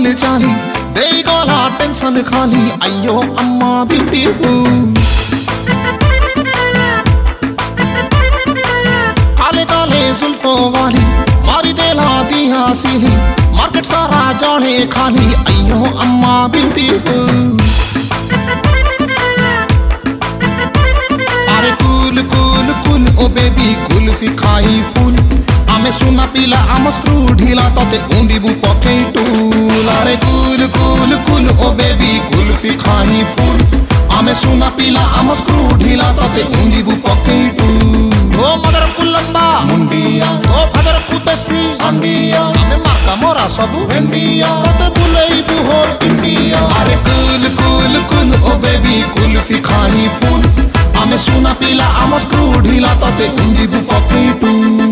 चाली देई गला टेंशन खाली अयो अम्मा ब्यूटीफुल काले काले जुल्फों वाली मारी देला दिया सीली मार्केट सारा जाने खाली अयो अम्मा ब्यूटीफुल अरे cool cool cool oh baby कुल्फी खाई फूल आमे सुना पीला आम स्क्रू ढीला तोते उंदीबू पके टूल अरे cool cool cool oh baby कुल्फी खाई फूल आमे सुना पीला आम स्क्रू ढीला तोते उंदीबू पके टूल ओ मदर कुलंबा मुंडिया ओ फादर कुतसी अंडिया आमे मार्का मोरा सबु भेंडिया तोते बुलेई बुहोर इंडिया अरे cool cool cool oh baby कुल्फी खाई फूल आमे सुना पीला आम स्क्रू ढीला तोते उंदीबू पके टूल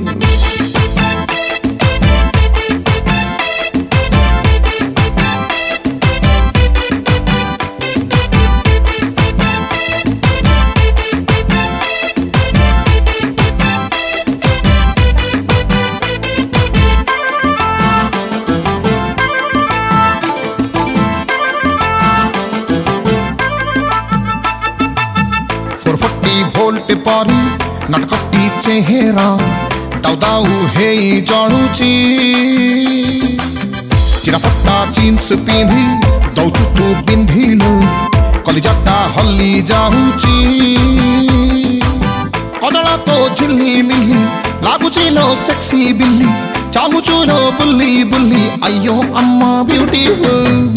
भोल्ट पारी नटकटी चेहरा दाउ दाउ हे जाणुची चिरापट्टा जीन्स पिंधी दौचु तू पिंधिलु कलिजाटा हल्ली जाऊची कदला तो झिल्ली मिल्ली लागुची लो सेक्सी बिल्ली चामुचु लो बुल्ली बुल्ली अयो अम्मा ब्यूटीफुल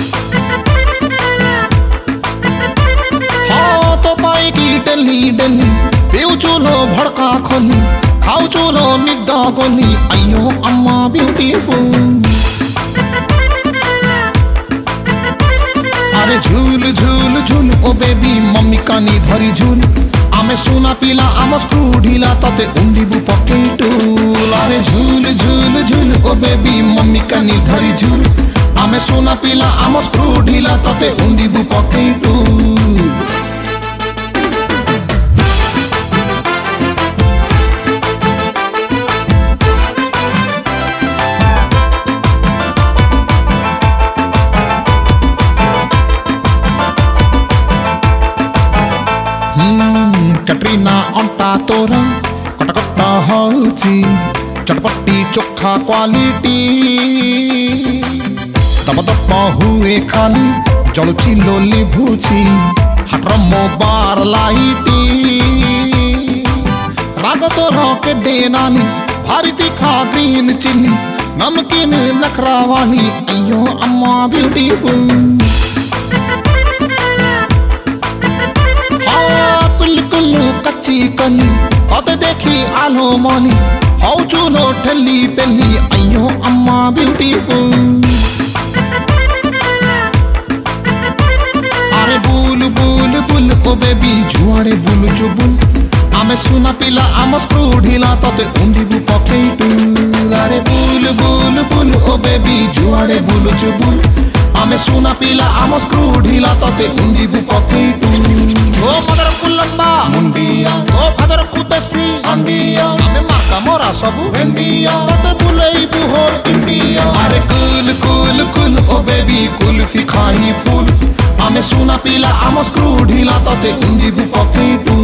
डेली डेली पीऊ चूलो भड़का खोली खाऊ चूलो निग्दा गोली अयो अम्मा ब्यूटीफुल अरे झूल झूल झूल ओ बेबी मम्मी कानी धरी झूल आमे सुना पीला आम स्क्रू ढीला तोते उंदीबू पके टूल अरे झूल झूल झूल ओ बेबी मम्मी कानी धरी झूल आमे सुना पीला आम स्क्रू ढीला तोते उंदीबू पके टूल कटरीना अंटा तोरा कटकटा होची चटपटी चोखा क्वालिटी दब दब हुए खाली जलुची लोली भूची हटरमो बार लाइटी राग तोरा के डेनानी भारी तीखा ग्रीन चिल्ली नमकीन नखरा वाली अयो अम्मा ब्यूटीफुल कच्ची कली कते देखी आलो मोनी हाउ चूलो ठल्ली पेल्ली अयो अम्मा ब्यूटीफुल अरे बुल बुल बुल ओ बेबी जुआड़े बुल चुबुल आमे सुना पीला आम स्क्रू ढीला तोते उंदीबू पके टूल अरे बुल बुल बुल ओ बेबी जुआड़े बुल चुबुल आमे सुना पीला आम स्क्रू ढीला तोते उंदीबू पके टूल ओ मदर कुलंबा मुंडिया ओ फादर कुतसी अंडिया आमे मार्का मोरा सबु भेंडिया तोते बुलेई बुहोर इंडिया अरे cool cool cool oh baby कुल्फी खाई फूल आमे सुना पीला आम स्क्रू ढीला तोते उंदीबू पके टूल